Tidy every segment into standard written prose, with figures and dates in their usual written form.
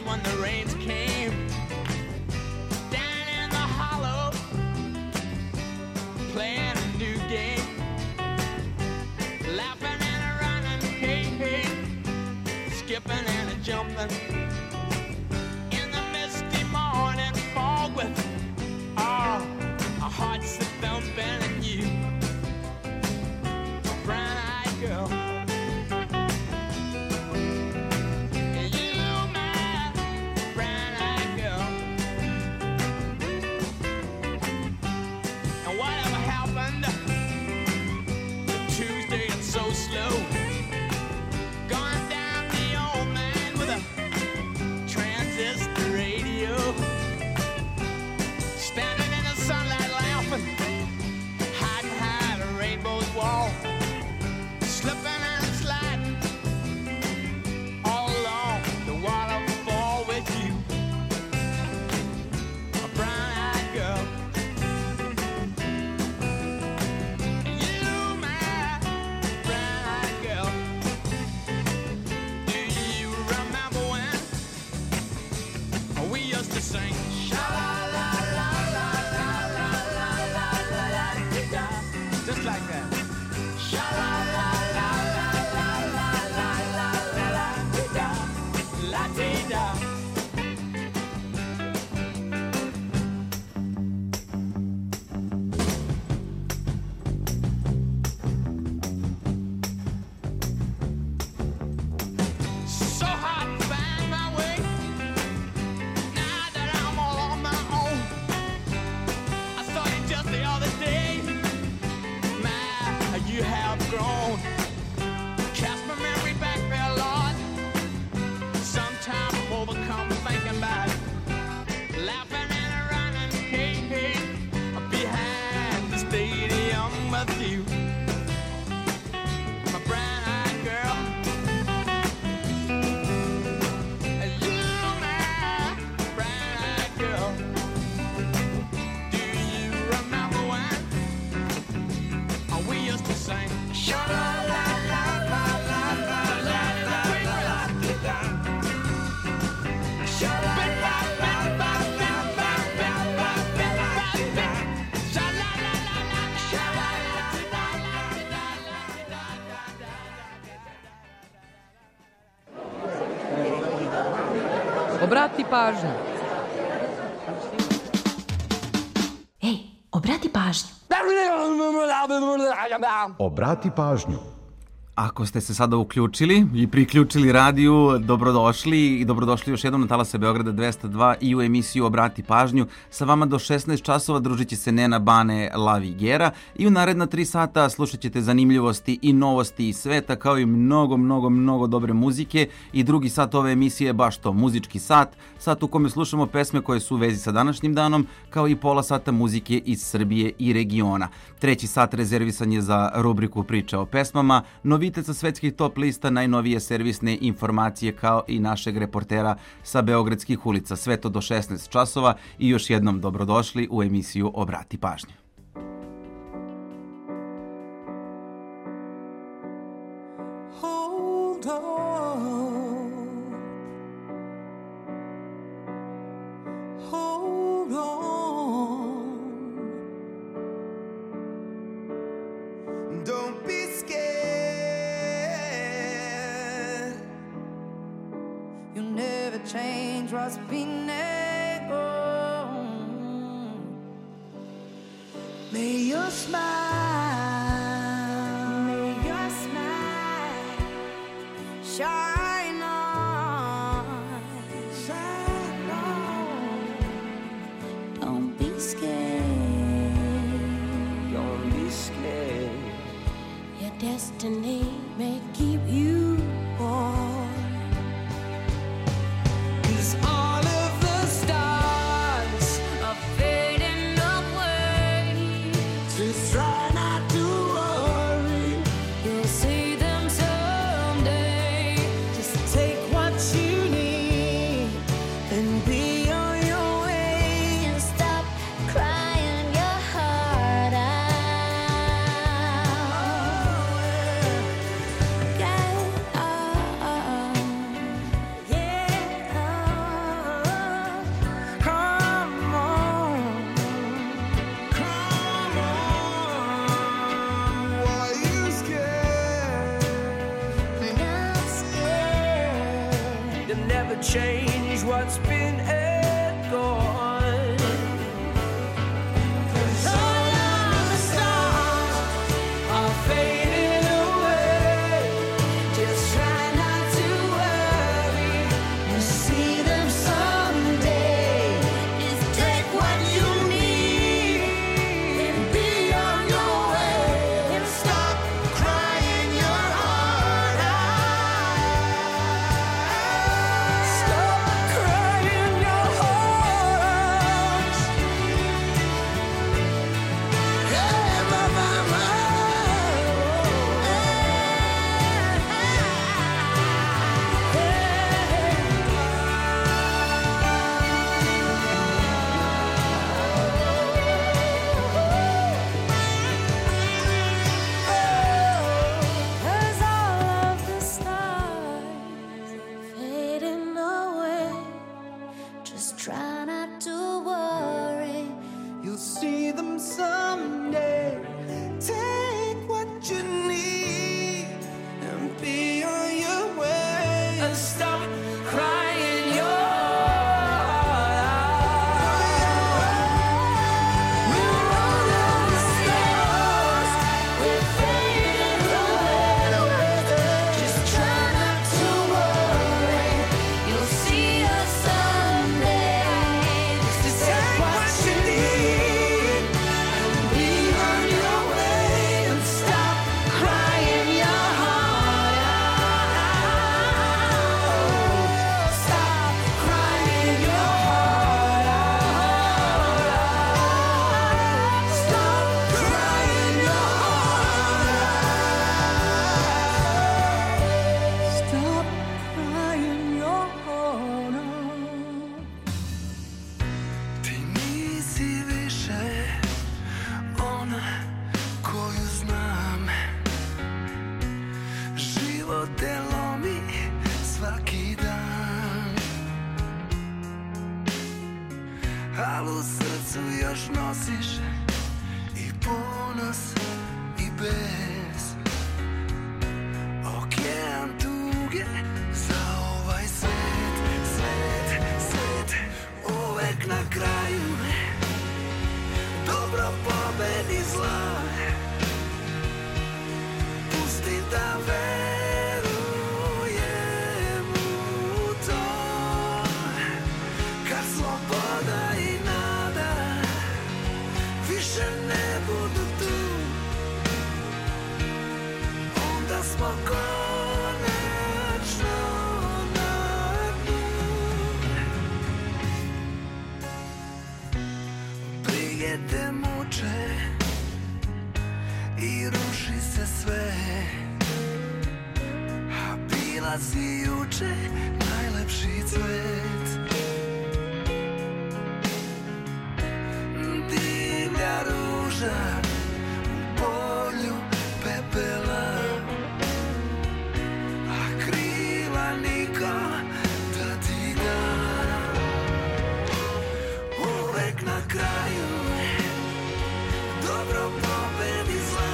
when the rains came. Down in the hollow, playing a new game. Laughing and a running, hey, hey. Skipping and a jumping. In the misty morning fog with our hearts a thumping and you, a brown-eyed girl. Slow, going down the old man with a transistor radio, standing in the sunlight laughing, hiding behind a rainbow's wall, slipping and sliding all along the waterfall with you, a brown-eyed girl. Sing sha-la-la-la-la-la-la-la-la-la-la-la-la-la, just like that. Sha-la-la-la-la-la-la-la-la-la-la-la-la. So hard to find my way. The other day, my, you have grown. Cast my memory back there, Lord. Sometimes I'm overcome thinking about it. Laughing and running, hey, hey, behind the stadium with you, my brown-eyed girl. You, my brown-eyed girl. We used to sing sha-la-la-la-la-la-la-la-la-la-la-la. Obrati pažnju. Ej, obrati pažnju. Obrati pažnju. Ako ste se sada uključili i priključili radiju, dobrodošli i dobrodošli još jednom na Talase Beograda 202 i u emisiju Obrati pažnju. Sa vama do 16 časova družit će se Nena Bane Lavigera i u naredna 3 sata slušat ćete zanimljivosti i novosti iz sveta kao i mnogo dobre muzike i drugi sat ove emisije je baš to, muzički sat, sat u kome slušamo pesme koje su u vezi sa današnjim danom kao i pola sata muzike iz Srbije i regiona. Treći sat rezervisan je za rubriku Priče o pesmama, novitet sa svetskih top lista, najnovije servisne informacije kao i našeg reportera sa beogradskih ulica. Sve to do 16 časova i još jednom dobrodošli u emisiju Obrati pažnju. Hold on. Hold on. Don't be scared. You never change what's been there. May your smile shine on. Don't be scared. Your destiny may keep you warm. 'Cause all of the stars are fading away. Just try not to worry. You'll see them someday. Just take what you need and be on your way. And stop crying your heart out. Yeah. change what's been and gone. 'Cause all of the stars are fading away. Just try not to worry, you'll see them someday. Just take what you need and be on your way, and stop crying your heart out. Stop crying your heart out. Hey, mama, Cause all of the stars are fading away. Just try not to worry, you'll see them someday. Take what you need and be on your way, and stop crying your heart out. We're all of the stars, we're fading away. Just try not to worry, you'll see us someday. Just take what you need and be on your way, and stop crying your heart out. Stop crying your heart out. Stop crying your heart out. Stop crying your heart out. Ti nisi više ona koju znam. Život te lomi svaki dan, al u srcu još nosiš i ponos i bes. Okean tuge za ovaj svet, svet, svet. Uvek na kraju dobro pobedi zla. Pusti da verujem u to, kad sloboda i nada više ne budu tu, onda smo konačno na dnu. Brige te muče i ruši se sve, a bila si juče najlepši cvet. Divlja ruža u polju pepela, a krila niko da ti da. Uvek na kraju dobro pobedi zla.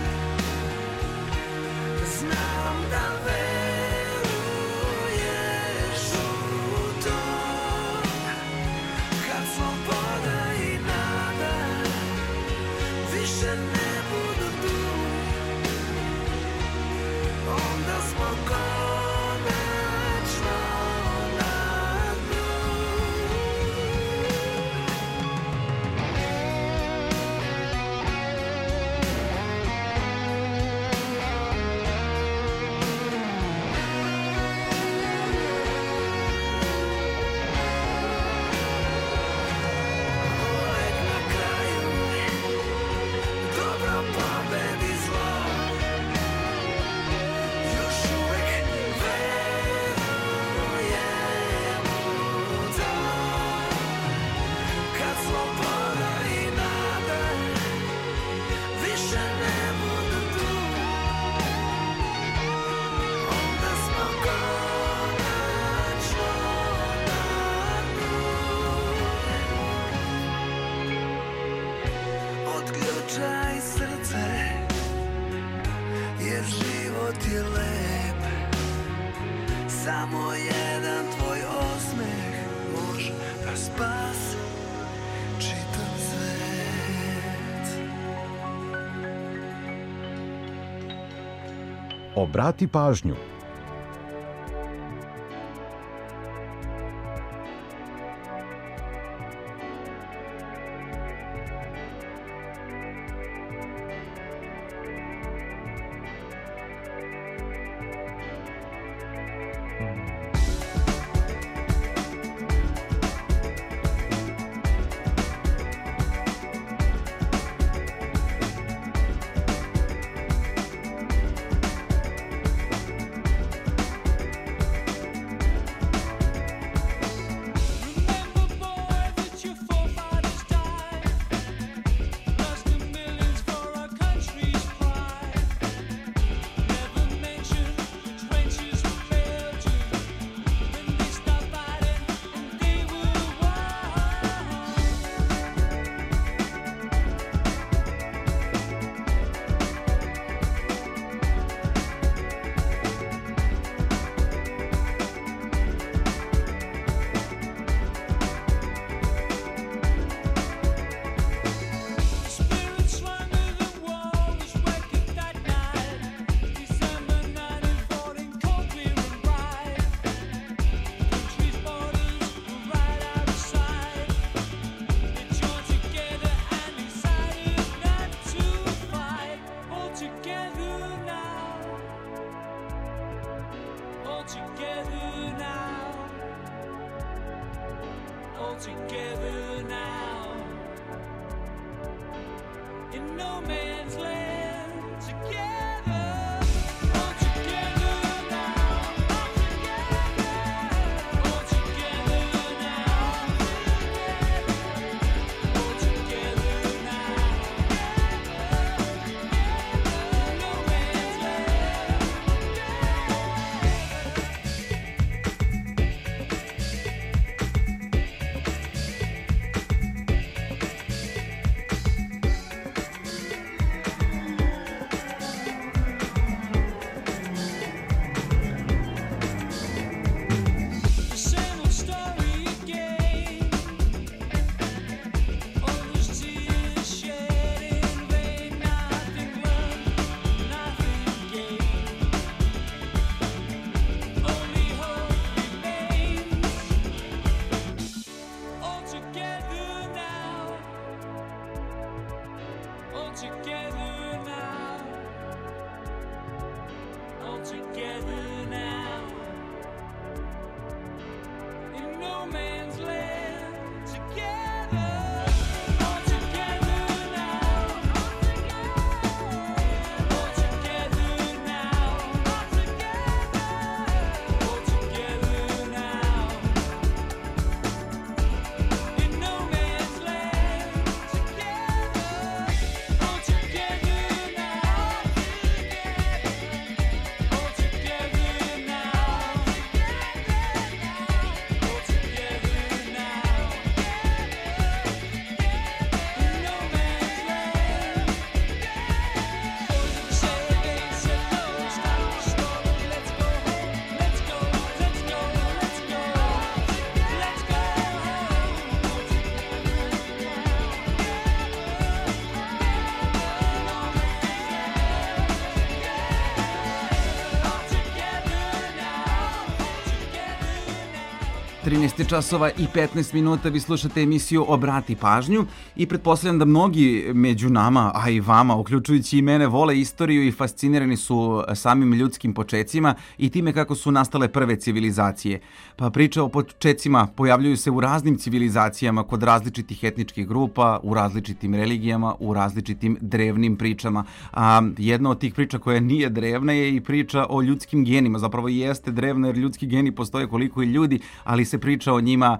Znam da veruješ u to, kad sloboda i nada više ne budu tu, onda smo konačno na dnu. Uvek na kraju dobro pobedi zlo. Još uvek verujem u to, kad sloboda i nada više ne budu tu, onda smo konačno na dnu. Odključaj srce, jer život je lep. Samo jedan tvoj za spas čitav svet. Obrati pažnju. časova i 15 minuta, vi slušate emisiju Obrati pažnju i pretpostavljam da mnogi među nama, a i vama, uključujući i mene, vole istoriju i fascinirani su samim ljudskim počecima i time kako su nastale prve civilizacije. Pa priče o počecima pojavljuju se u raznim civilizacijama kod različitih etničkih grupa, u različitim religijama, u različitim drevnim pričama. A jedna od tih priča koja nije drevna je i priča o ljudskim genima. Zapravo jeste drevna jer ljudski geni postoje koliko i ljudi, ali se priča o njima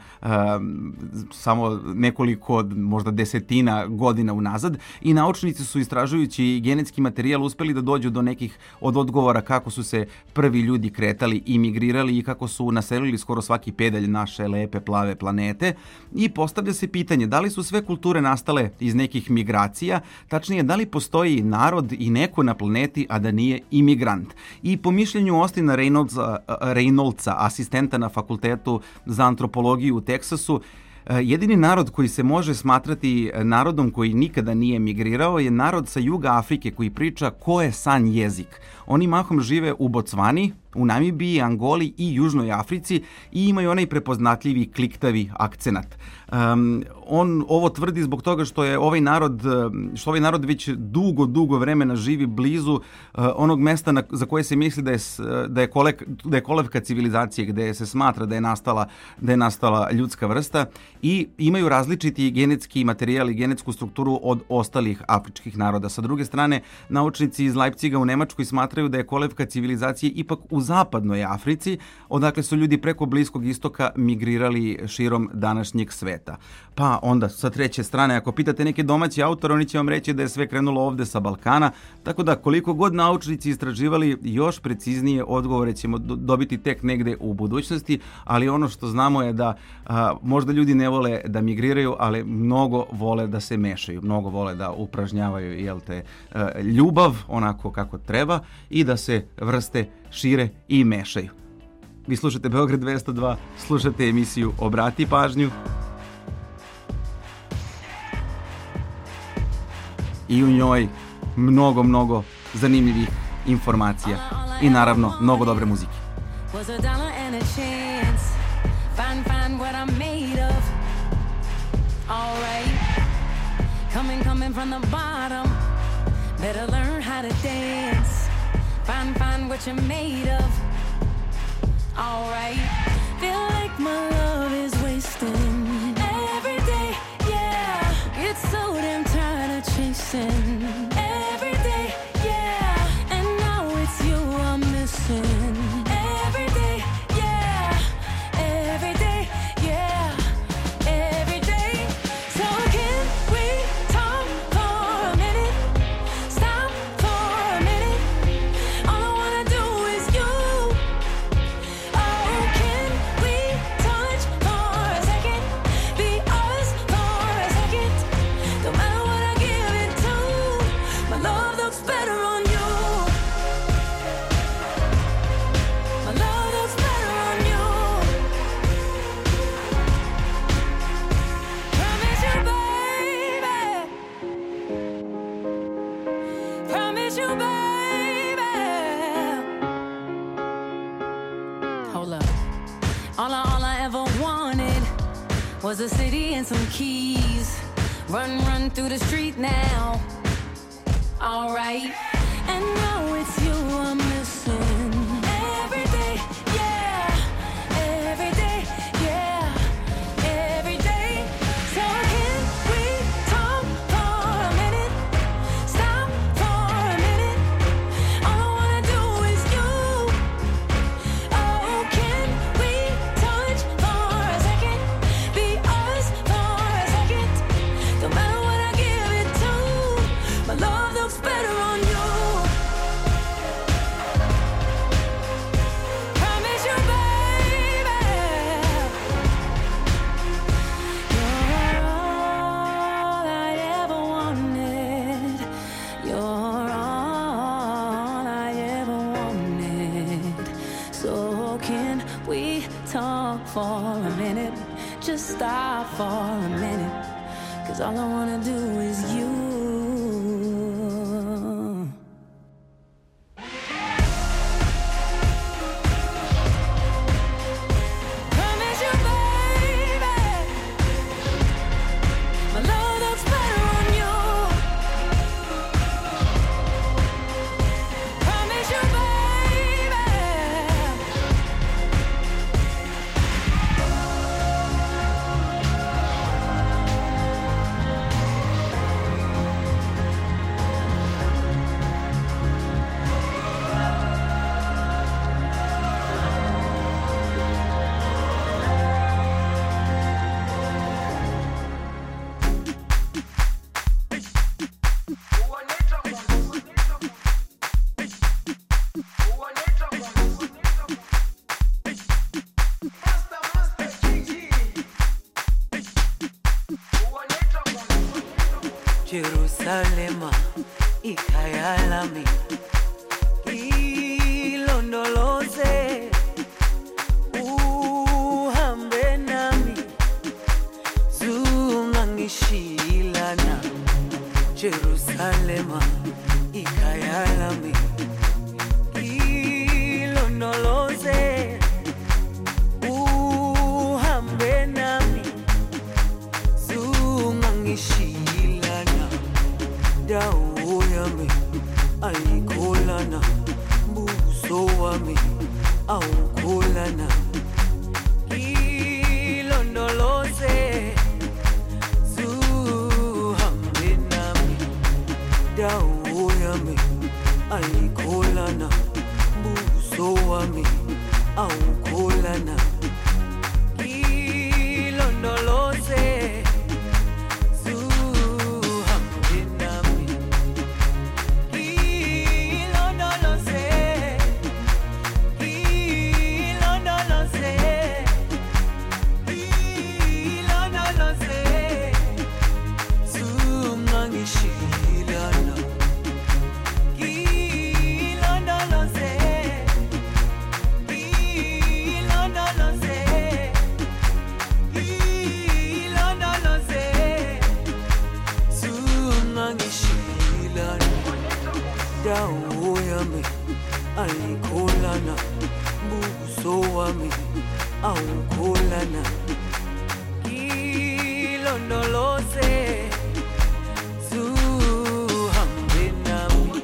samo nekoliko, možda desetina godina unazad i naučnici su istražujući genetski materijal uspeli da dođu do nekih od odgovora kako su se prvi ljudi kretali i migrirali i kako su naselili skoro svaki pedalj naše lepe plave planete. I postavlja se pitanje da li su sve kulture nastale iz nekih migracija, tačnije da li postoji narod i neko na planeti a da nije imigrant. I po mišljenju Austina Reynoldsa, asistenta na fakultetu za antropologiju u Teksasu, Jedini narod koji se može smatrati narodom koji nikada nije migrirao je narod sa juga Afrike koji priča Khoesan jezik. Oni mahom žive u Bocvani, u Namibiji, Angoli i Južnoj Africi i imaju onaj prepoznatljivi kliktavi akcenat. On ovo tvrdi zbog toga što je ovaj narod već dugo vremena živi blizu onog mesta za koje se misli da je kolevka civilizacije, gde se smatra da je nastala ljudska vrsta i imaju različiti genetski materijal i genetsku strukturu od ostalih afričkih naroda. Sa druge strane, naučnici iz Leipziga u Nemačkoj smatraju da je kolevka civilizacije ipak u zapadnoj Africi, odakle su ljudi preko Bliskog istoka migrirali širom današnjeg sveta. Pa onda, sa treće strane, ako pitate neke domaće autore, oni će vam reći da je sve krenulo ovde sa Balkana, tako da koliko god naučnici istraživali, još preciznije odgovore ćemo dobiti tek negde u budućnosti, ali ono što znamo je da možda ljudi ne vole da migriraju, ali mnogo vole da se mešaju, mnogo vole da upražnjavaju ljubav onako kako treba i da se vrste šire i mešaju. Vi slušate Beograd 202, slušate emisiju Obrati pažnju i u njoj mnogo zanimljivih informacija i naravno mnogo dobre muzike. Was a dollar and a chance. Find what I'm made of. All right. Coming from the bottom. Better learn how to dance. Find what you're made of. All right. Feel like my love is wasting every day. Yeah. Get so damn tired of chasing every day. Yeah. And now it's you I'm missing. Every day. Yeah. Every day. Yeah. Every day. So can we talk for a minute? Stop for a minute. All I wanna do is you. Oh, can we touch for a second? Be us for a second. No matter what I give it to, my love looks better on you. My love looks better on you. Promise you, baby. Promise you, baby. Hold up. All I ever wanted was a city and some keys. Run through the street now. All right. And now it's you I'm missing. Every day, yeah. Every day, yeah. Every day. So can we talk for a minute? Stop for a minute. All I wanna do is you. Oh, can we touch for a second? Be us for a second. No matter what I give it to, my love looks better on you. Promise you, baby. You're all I ever wanted. You're all I ever wanted. So can we talk for a minute? Just stop for a minute. 'Cause all I wanna do is you. Promise you, baby. My love looks better on you. Promise you, baby. Jerusalema ikhaya lami ilondoloze uhambe nami awukholana ilondoloze zuhambe nami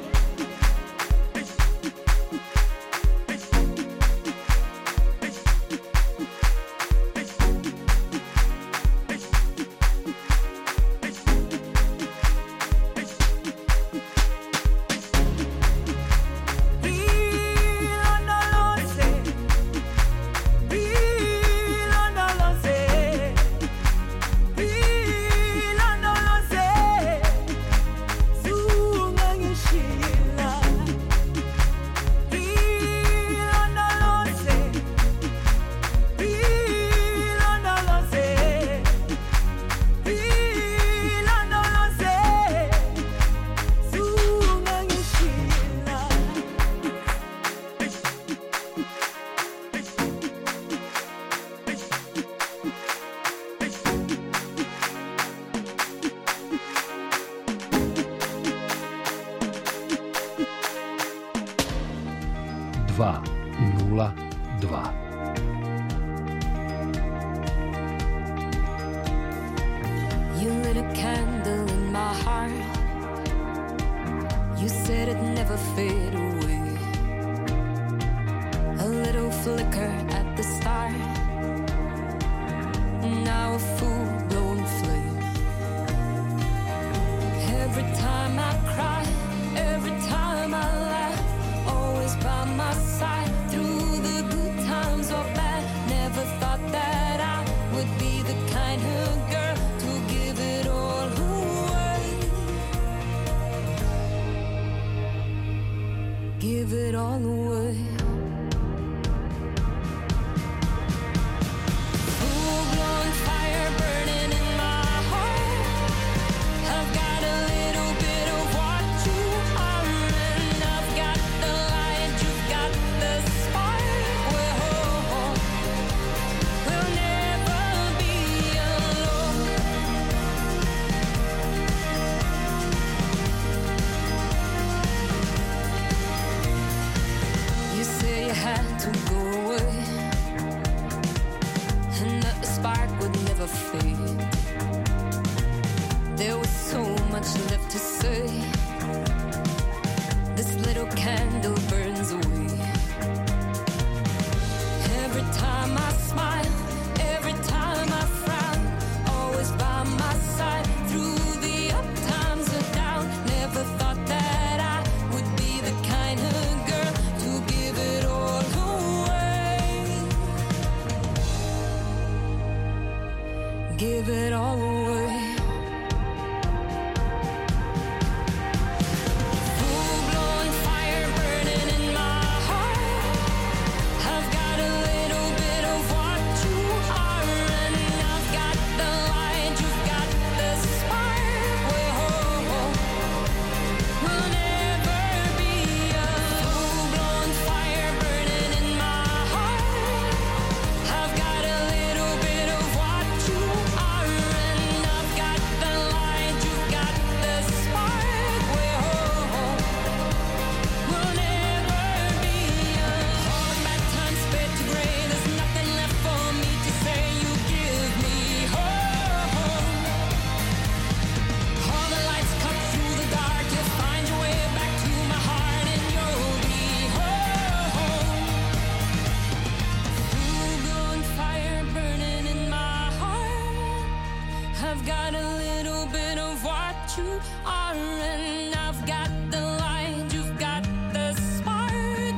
You lit a candle in my heart. You said it'd never fade away. A little flicker at the start, now a full-blown flame. Every time I cry, every time I laugh, always by my side through the good times or bad. Never thought that I would be the kind of girl to give it all away. Give it all away. Full-blown fire burning in my heart. I've got a little bit of what you are, and I've got the light, you've got the spark. We'll never be alone. You say you had to go away, and that the spark would never fade. There was so much left to say. This little candle burns away. Every time I smile, every time I frown, always by my side through the up times or down. Never thought that I would be the kind of girl to give it all away. Give it all away. Full-blown fire burning in my heart. I've got a little bit of what you are, and I've got the light, you've got the spark. We'll never be alone. Full-blown fire burning in my heart. I've got a little bit of what you are, and I've got the light, you've got the spark. We'll never be alone. All the bad times fade to gray. There's nothing left for me to say. You give me hope. All the lights cut through the dark. You'll find your way back to my heart, and you'll be home. Full-blown fire burning in my heart. I've got a little bit of what you are, and I've got the light, you've got the spark.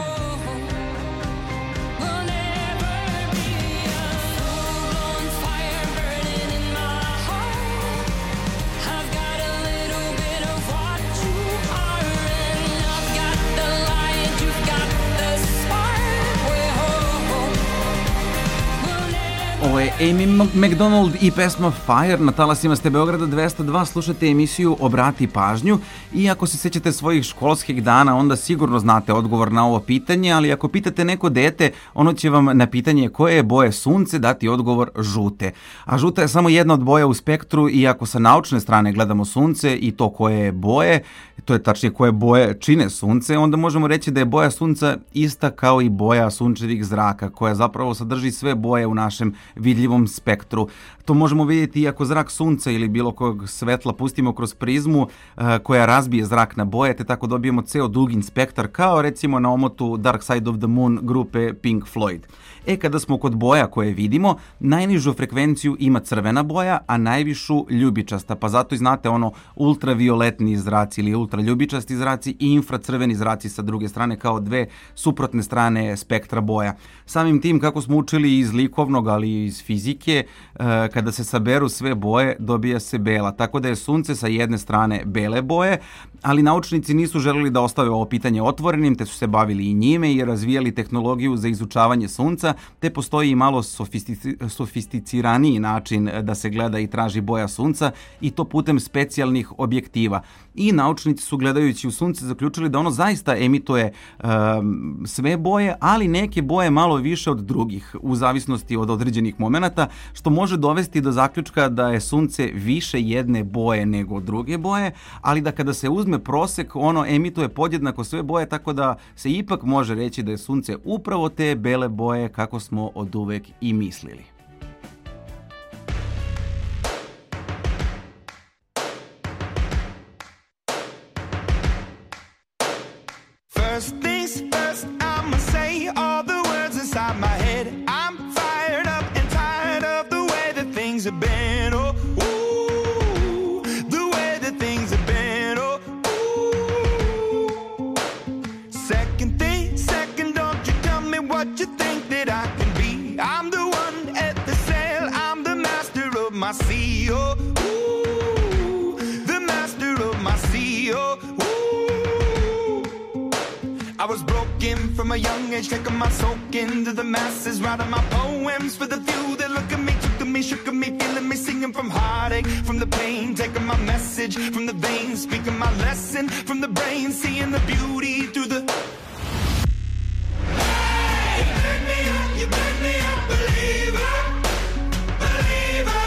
We'll never be alone. Full-blown fire burning in my heart. I've got a little bit of what you are, and I've got the light, you've got the spark. We'll never Ovo je Amy McDonald i pesma Fire. Na talasima ste Beograda 202, slušate emisiju Obrati pažnju i ako se sećate svojih školskih dana, onda sigurno znate odgovor na ovo pitanje, ali ako pitate neko dete, ono će vam na pitanje koje je boje sunce dati odgovor žute. A žuta je samo jedna od boja u spektru i ako sa naučne strane gledamo sunce i to koje je boje, to je tačnije koje boje čine sunce, onda možemo reći da je boja sunca ista kao i boja sunčevih zraka, koja zapravo sadrži sve boje u našem vidljivom spektru. To možemo vidjeti i ako zrak sunca ili bilo kog svetla pustimo kroz prizmu koja razbije zrak na boje, te tako dobijemo ceo dugin spektar, kao recimo na omotu Dark Side of the Moon grupe Pink Floyd. Kada smo kod boja koje vidimo, najnižu frekvenciju ima crvena boja, a najvišu ljubičasta, pa zato i znate ono ultravioletni zraci ili ultraljubičasti zraci i infracrveni zraci sa druge strane kao dve suprotne strane spektra boja. Samim tim, kako smo učili iz likovnog, ali i iz fizike, kada se saberu sve boje, dobija se bela. Tako da je sunce sa jedne strane bele boje, ali naučnici nisu želeli da ostave ovo pitanje otvorenim, te su se bavili i njime i razvijali tehnologiju za izučavanje sunca, te postoji i malo sofisticiraniji način da se gleda i traži boja sunca i to putem specijalnih objektiva. I naučnici su gledajući u sunce zaključili da ono zaista emituje sve boje, ali neke boje malo više od drugih, u zavisnosti od određenih momenata, što može dovesti do zaključka da je sunce više jedne boje nego druge boje, ali da kada se uzme prosek, ono emituje podjednako sve boje, tako da se ipak može reći da je sunce upravo te bele boje kako smo oduvek i mislili. First things first, I'ma say all the words inside my head. I'm fired up and tired of the way that things have been. Oh, ooh, the way that things have been. Oh, ooh. Second thing, second, don't you tell me what you think that I can be. I'm the one at the sail, I'm the master of my sea. Oh, ooh, the master of my sea. Oh, I was broken from a young age, taking my soak into the masses, writing my poems for the few that look at me, took to me, shook at me, feeling me, singing from heartache, from the pain, taking my message from the veins, speaking my lesson from the brain, seeing the beauty through the... Hey, you burn me up, you burn me up, believer, believer.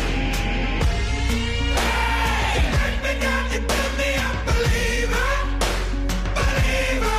Hey, you burn me down, you burn me up, believer, believer.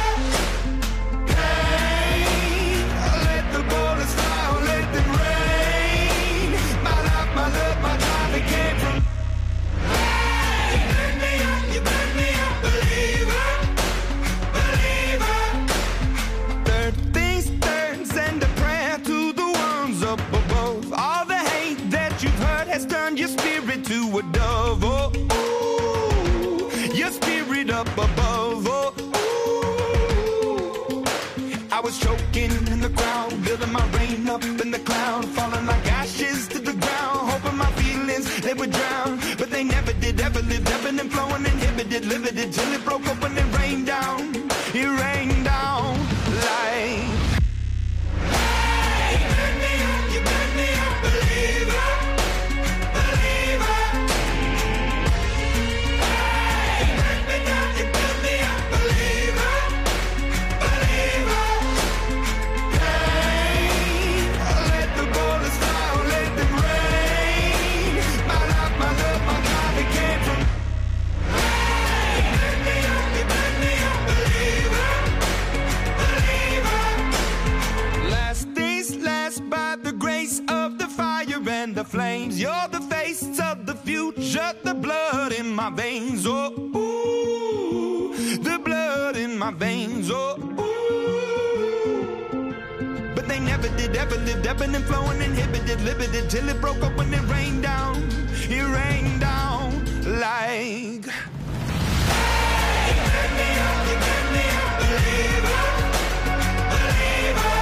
Has turned your spirit to a dove, oh, ooh, your spirit up above, oh, ooh. I was choking in the crowd, building my rain up in the cloud, falling like ashes to the ground, hoping my feelings, they would drown, but they never did, ever lived, ebbing and flowing, inhibited, limited, till it broke open and rained down, it rained down like... Hey, you burn me up, you burn me up, believer. And the flames, you're the face of the future, the blood in my veins, oh, ooh, the blood in my veins, oh, ooh. But they never did, ever lived, ebbing and flowing, inhibited, limited, till it broke up when it rained down like... Hey, you burn me up, you burn me up, believer, believer.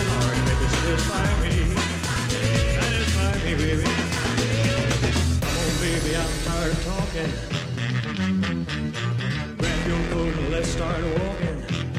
hard, baby, satisfy me. Satisfy me, baby. Come on, baby, I'm tired of talking. Grab your coat and let's start walking.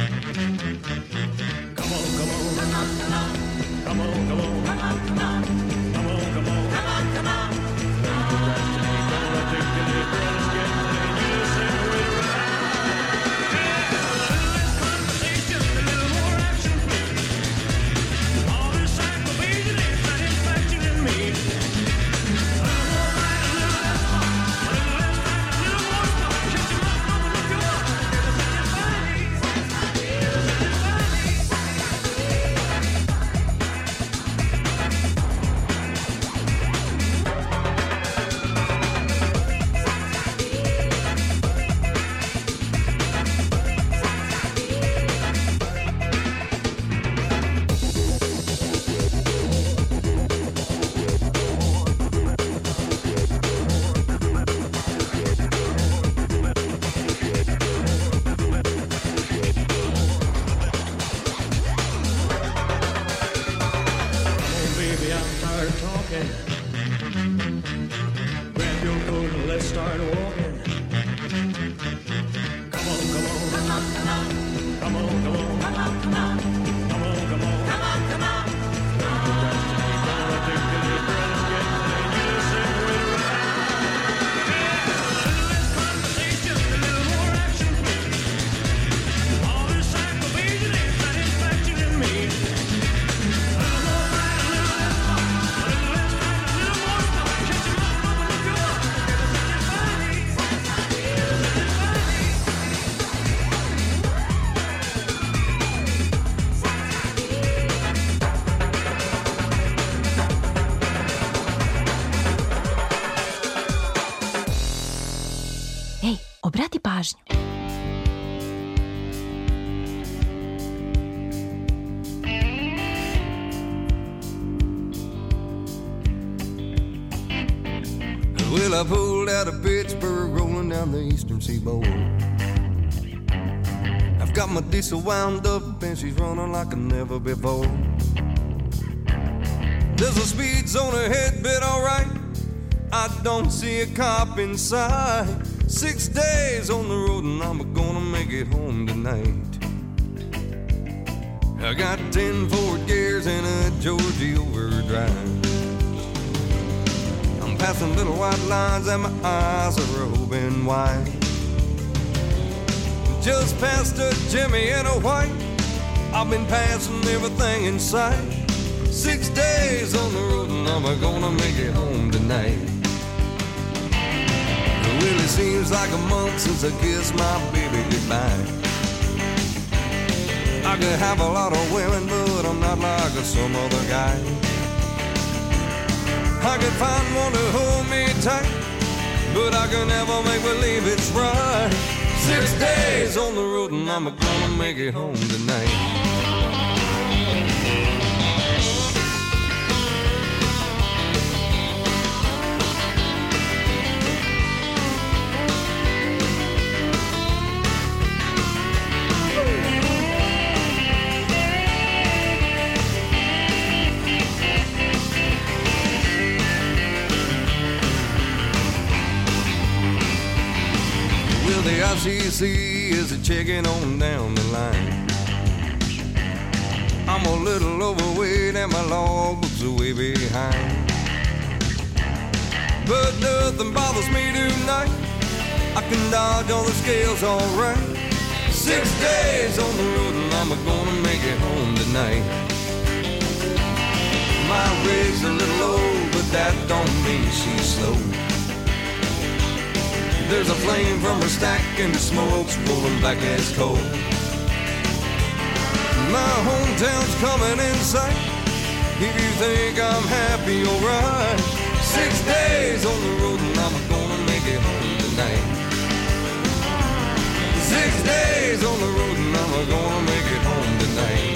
Come on, come on. Come on, come on. Come on, come on. Come on, come on. Come on, come on. Come on, come on. Don't procrastinate, don't articulate, girl, let's get money. You just say the way to ride. Yeah, a little less conversation, a little more action, please. All this aggravation ain't satisfaction in me. A little more right, a little less talk. A little less right, a little more talk. Shut your mouth, mama, look your heart. It'll satisfy me. It'll satisfy me. Baby, I'm tired of talking. Grab your coat and let's start walking. Come on, come on. Come on, come on. Come on, come on. Come on, come on. Come on, come on. Come on, come on. Don't procrastinate, don't articulate, girl, let's get money. You just say the way to ride. Yeah, a little less conversation, a little more action, please. All this aggravation ain't satisfaction in me. A little more right, a little less talk. A little less right, a little more talk. Shut your mouth, mama, look your heart. It'll satisfy me. It'll satisfy me. Ej, obrati pažnju. Well, I pulled out of Pittsburgh, rolling down the eastern seaboard. I've got my diesel wound up and she's running like never before. There's a speed zone ahead, but alright, I don't see a cop in sight. 6 days on the road and I'm gonna make it home tonight. I got 10 forward gears and a Georgia overdrive. I'm passing little white lines and my eyes are open wide. Just past a Jimmy and a white, I've been passing everything in sight. 6 days on the road and I'm gonna make it home tonight. Well, it seems like a month since I kissed my baby goodbye. I could have a lot of women, but I'm not like some other guy. I could find one to hold me tight, but I can never make believe it's right. 6 days on the road and I'm gonna make it home tonight. The ICC is a checking on down the line. I'm a little overweight and my logbook's way behind. But nothing bothers me tonight. I can dodge all the scales alright. 6 days on the road and I'm gonna make it home tonight. My rig's a little low, but that don't mean she's slow. There's a flame from her stack and the smoke's rolling back as coal. My hometown's coming in sight. If you think I'm happy, alright. 6 days on the road and I'm gonna make it home tonight. 6 days on the road and I'm gonna make it home tonight.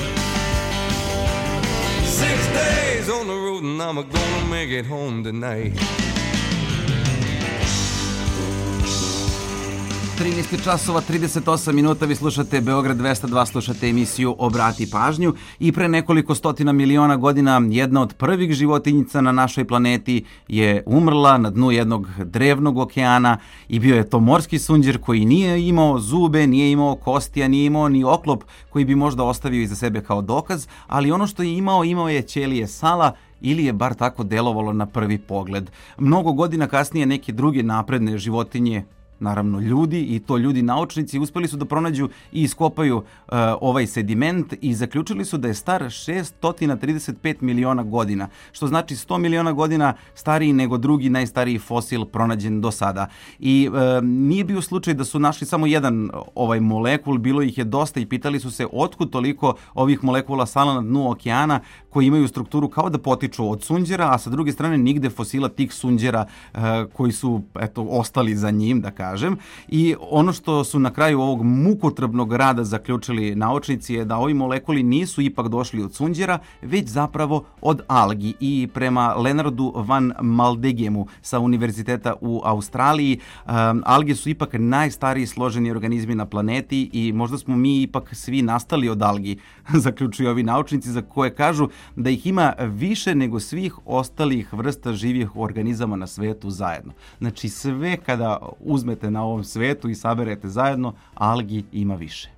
6 days on the road and I'm gonna make it home tonight. 13 časova 38 minuta, vi slušate Beograd 202, slušate emisiju Obrati pažnju i pre nekoliko stotina miliona godina jedna od prvih životinjica na našoj planeti je umrla na dnu jednog drevnog okeana i bio je to morski sunđer koji nije imao zube, nije imao kosti, a nije imao ni oklop koji bi možda ostavio iza sebe kao dokaz, ali ono što je imao je ćelije sala ili je bar tako delovalo na prvi pogled. Mnogo godina kasnije neke druge napredne životinje, naravno ljudi, i to ljudi naučnici, uspeli su da pronađu i iskopaju ovaj sediment i zaključili su da je star 635 miliona godina, što znači 100 miliona godina stariji nego drugi najstariji fosil pronađen do sada. I nije bio slučaj da su našli samo jedan ovaj molekul, bilo ih je dosta i pitali su se otkud toliko ovih molekula sala na dnu okeana koji imaju strukturu kao da potiču od sunđera, a sa druge strane nigde fosila tih sunđera koji su ostali za njim, da kažem. I ono što su na kraju ovog mukotrpnog rada zaključili naučnici je da ovi molekuli nisu ipak došli od sunđera, već zapravo od algi. I prema Leonardu van Maldegemu sa univerziteta u Australiji, alge su ipak najstariji složeni organizmi na planeti i možda smo mi ipak svi nastali od algi, zaključuju ovi naučnici, za koje kažu da ih ima više nego svih ostalih vrsta živih organizama na svetu zajedno. Znači sve kada uzmete na ovom svetu i saberete zajedno, algi ima više.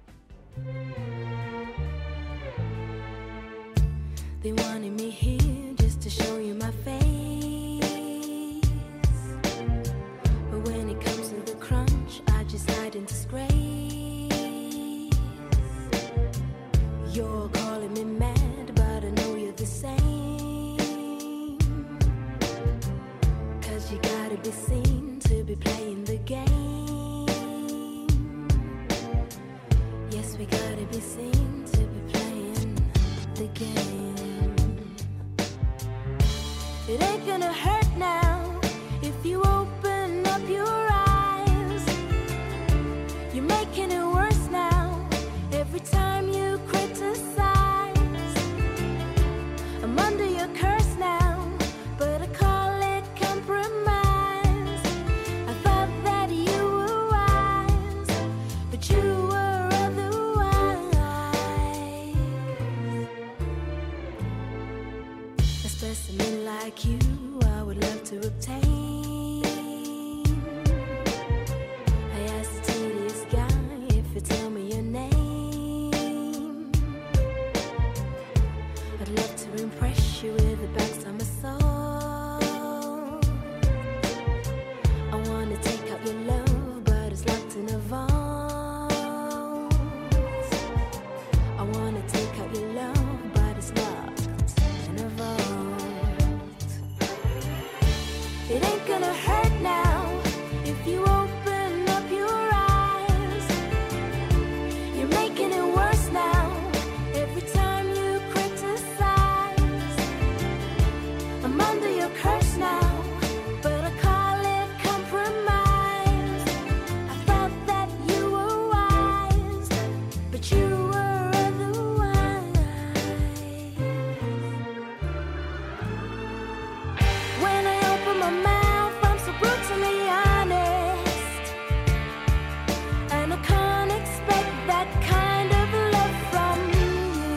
They wanted me here just to show you my face, but when it comes to the crunch, I just hide in disgrace. You're calling me mad, but I know you're the same, 'cause you gotta be seen to be playing the game. Yes, we gotta be seen to be playing the game. It ain't gonna hurt now if you open up your eyes. You're making it worse now every time you criticize. I'm under your curse now, but I call it compromise. I thought that you were wise, but you were otherwise. A specimen like you I would love to obtain. I asked the tedious guy if you tell me your name. I'd love to impress you with the backs of my soul. I wanna take out your love, but it's locked in a vault. I wanna take out your love, but it's locked in a vault. It ain't gonna hurt now if you open up your eyes. You're making it worse now every time you criticize. I'm under your curse now, but I call it compromise. I thought that you were wise, but you were otherwise. When I open my mouth, I'm so brutally honest, and I can't expect that kind of love from you.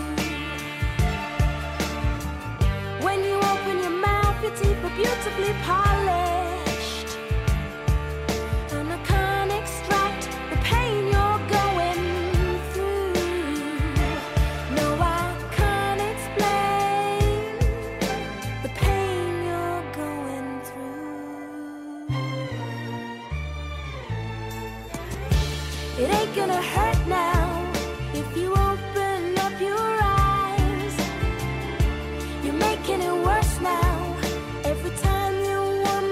When you open your mouth, your teeth are beautifully polished, and I can't extract the pain you're going through. No, I can't explain the pain you're going through. It ain't gonna hurt now if you open up your eyes. You're making it worse now every time you want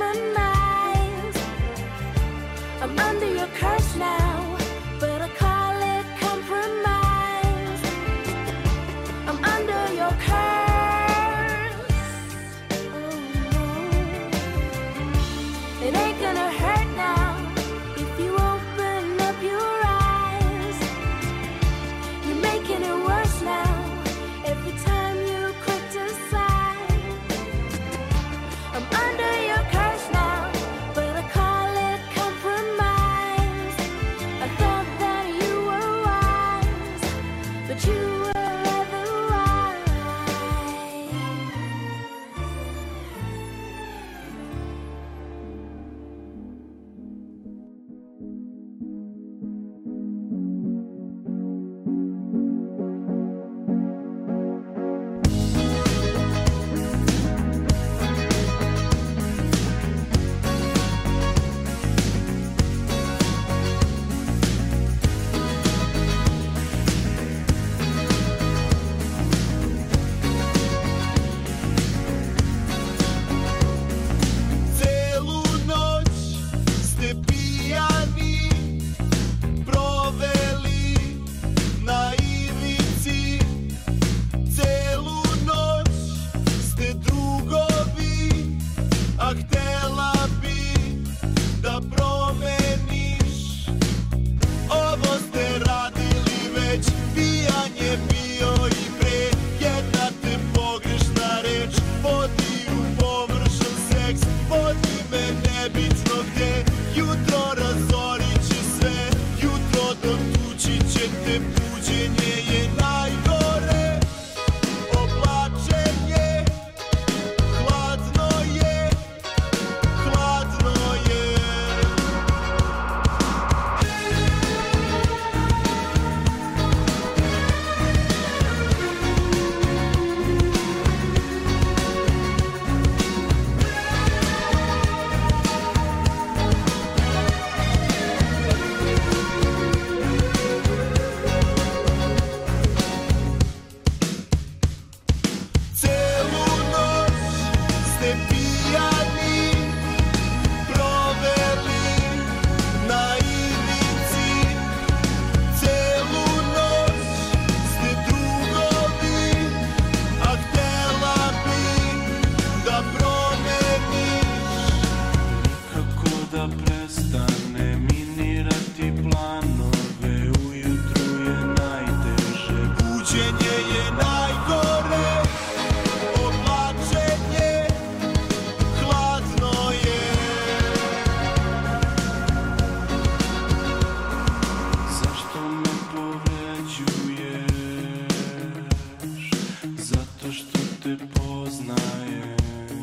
te poznajem.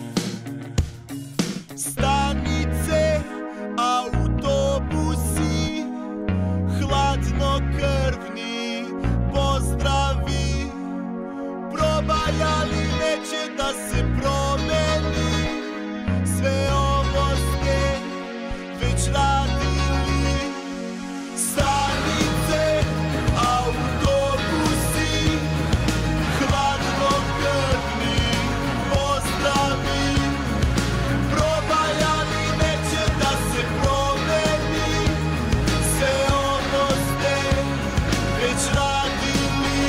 Stanice, autobusi, hladnokrvni pozdravi, probaj ali neće da se promeni, sve ovo ste već radili. Stanice, autobusi, hladnokrvni pozdravi, probaj ali neće da se promeni, sve ovo ste već radili.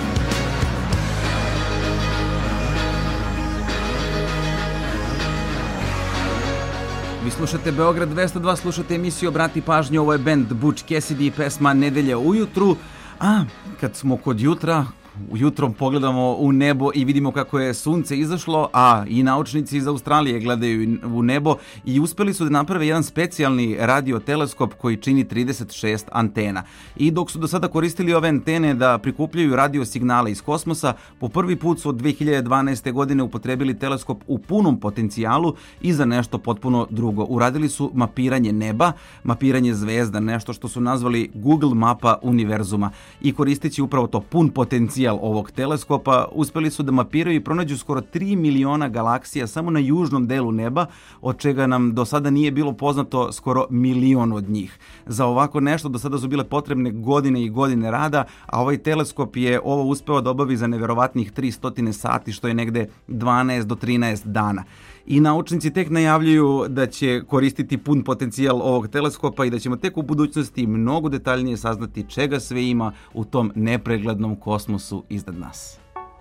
Vi slušate Beograd 202, slušate emisiju Obrati pažnju, ovo je band Butch Cassidy i pesma Nedelja ujutru. A kad smo kod jutra, ujutrom pogledamo u nebo i vidimo kako je sunce izašlo, a i naučnici iz Australije gledaju u nebo i uspeli su da naprave jedan specijalni radioteleskop koji čini 36 antena. I dok su do sada koristili ove antene da prikupljaju radio signale iz kosmosa, po prvi put su od 2012. godine upotrebili teleskop u punom potencijalu i za nešto potpuno drugo. Uradili su mapiranje neba, mapiranje zvezda, nešto što su nazvali Google mapa univerzuma. I koristeći upravo to pun potencijal ovog teleskopa, uspeli su da mapiraju i pronađu skoro 3 miliona galaksija samo na južnom delu neba, od čega nam do sada nije bilo poznato skoro milion od njih. Za ovako nešto do sada su bile potrebne godine i godine rada, a ovaj teleskop je ovo uspeo da obavi za neverovatnih 300 sati, što je negde 12 do 13 dana. I naučnici tek najavljuju da će koristiti pun potencijal ovog teleskopa i da ćemo tek u budućnosti mnogo detaljnije saznati čega sve ima u tom nepreglednom kosmosu iznad nas.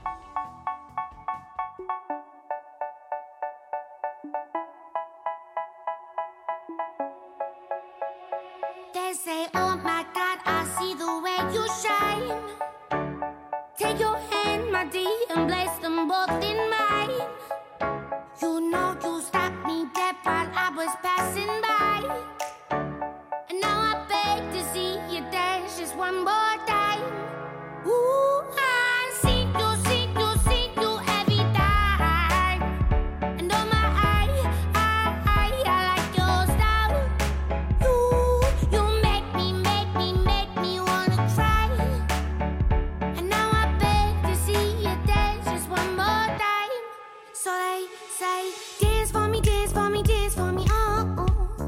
They say, oh my God, I see the way you shine. Take your hand, my dear, and place them both in mine. You know you stopped me dead while I was passing by. And now I beg to see you dance just one more time. Ooh, I see you every time. And oh my, I like your style. You make me wanna cry. And now I beg to see you dance just one more time. So they say, dance for me, dance for me, dance for me, oh.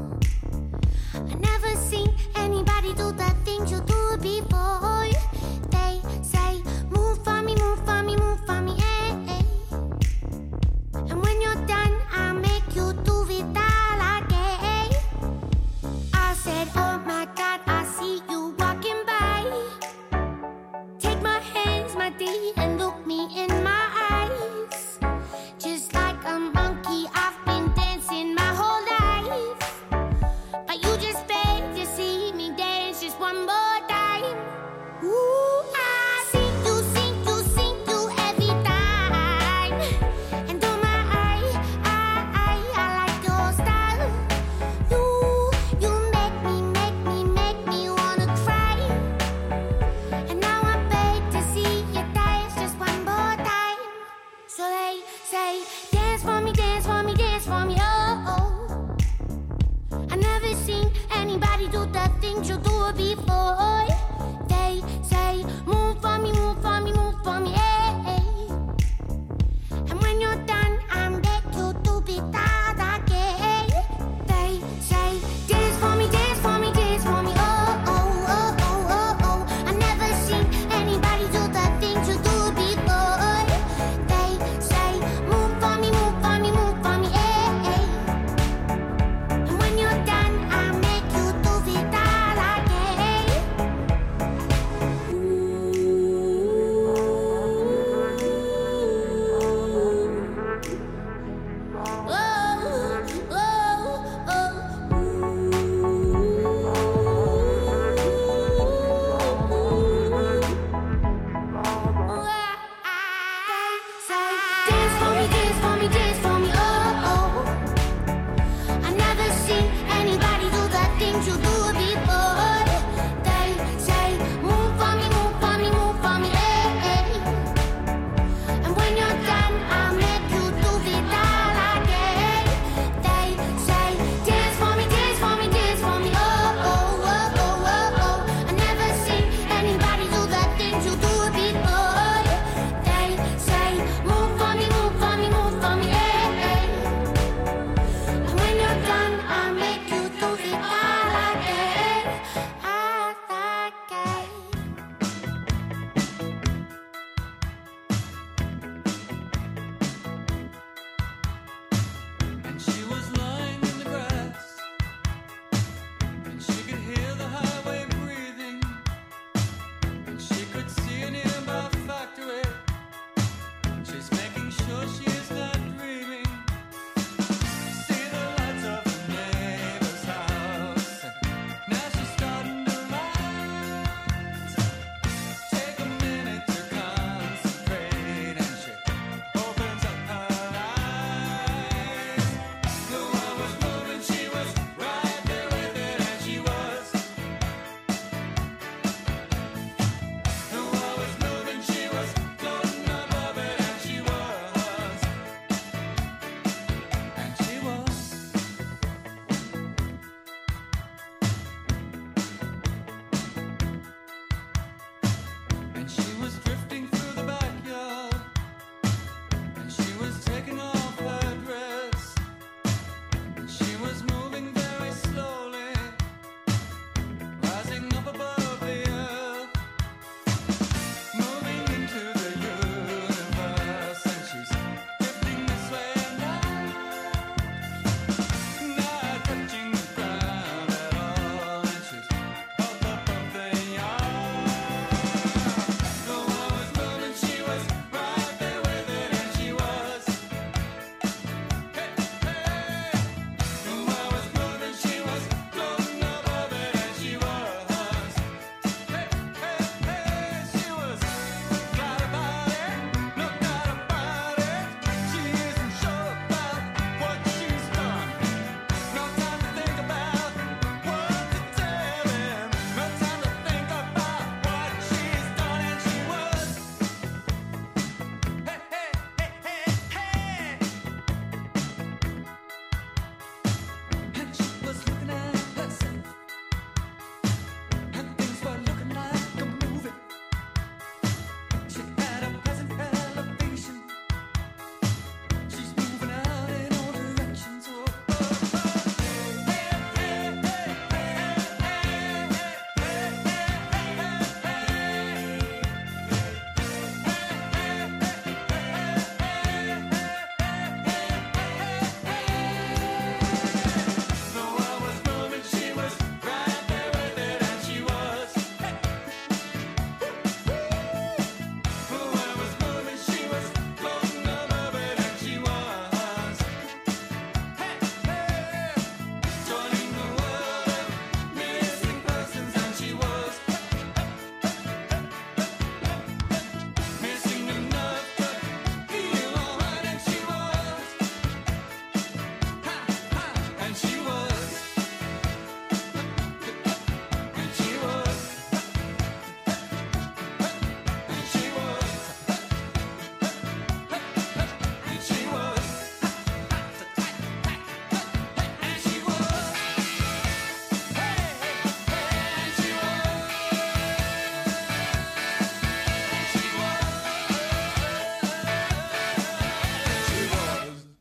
I never seen anybody do the things you do before. They say, move for me, move for me, move for me, eh. And when you're done, I'll make you do it all again. I said, oh my God, I see you walking by. Take my hands, my dear, and look me in my eyes. Just like a monkey, I've been dancing my whole life. But you just beg to see me dance just one more time. Ooh, I see you every time. And oh my, I like your style. You make me wanna cry. And now I beg to see you dance just one more time. So they say, dance for me, dance for me, dance for me, oh. I never seen anybody do the things you do before. They say, move for me, move for me, move for me, eh. And when you're done, I'll make you do it all again. They say, dance for me, dance for me, dance for me, oh, oh, oh, oh, oh, oh. I never seen anybody do the things you do before. They say, move for me, move for me, move for me, eh.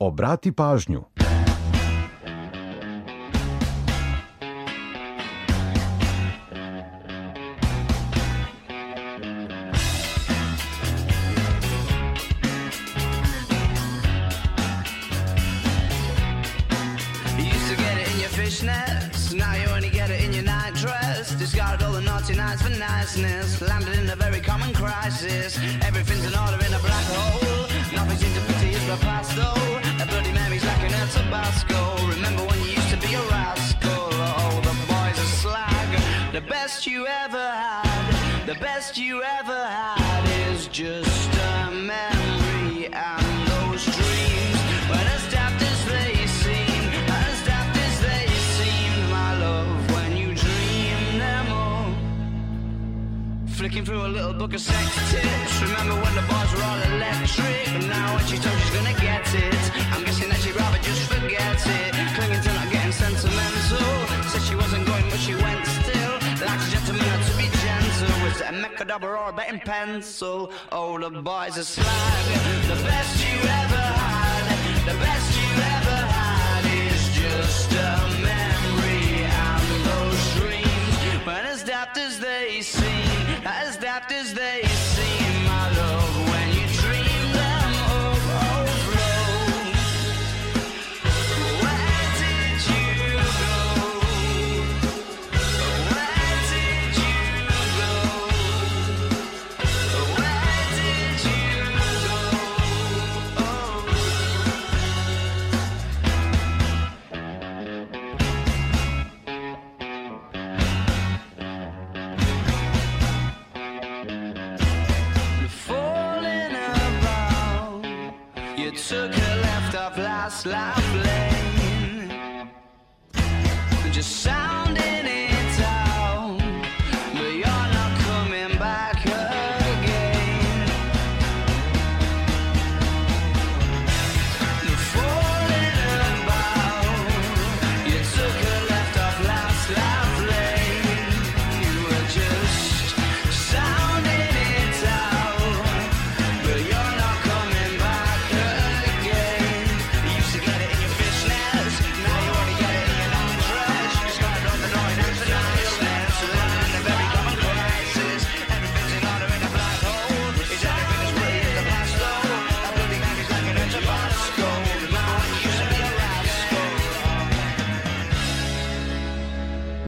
Obrati pažnju. You used to get it in your fishnets, now you only get it in your night dress. Discarded all the naughty nights for niceness, landed in a very common crisis. Everything's in order in a black hole, nothing seems to pity is the past though. A Bloody Mary's lacking a Tabasco. Remember when you used to be a rascal? Oh, the boys are slag. The best you ever had, the best you ever had is just a memory. And those dreams, when as daft as they seem, as daft as they seem, my love, when you dream them all. Flicking through a little book of sex tips. Remember when the bars were all electric? And now when she told she's gonna get it, I'm guessing that she'd rather just forget it. Clinging to not getting sentimental. Said she wasn't going but she went still. Like a gentleman had to be gentle. Was it a mecha double or a betting pencil? Oh, the boys are slag. The best you ever had, the best you ever had is just a memory. And those dreams, when as daft as they seem, as daft as they seem, my love, when you dream them overflow. Where did you go? Where did you go? Where did you go? Falling about, you took a left off last life lane. Just sound